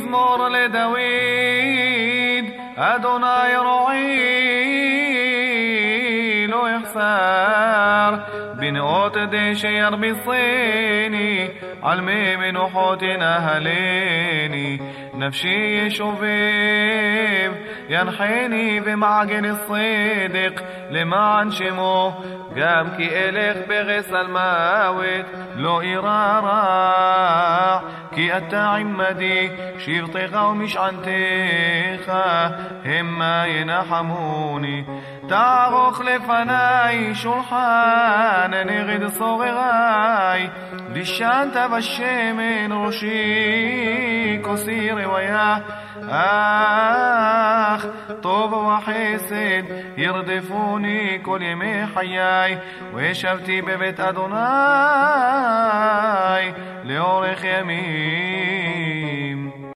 מזמור לדוד, אדוני רועי לא יחסר, בנאות דשא ירביצני, על מי מנוחות ינהלני. נפשי ישובב, ינחני במעגן הצדק, למען שמו. גם כי אלך פרס על מוות, לא אירא רע, כי אתה עמדי, שבטך ומשענתך, המה ינחמוני. תערוך לפני שולחן נגד צורריי, דשנת בשמן ראשי, כוסי רוויה. אך טוב וחסד ירדפוני כל ימי חיי, וישבתי בבית אדוני לאורך ימים.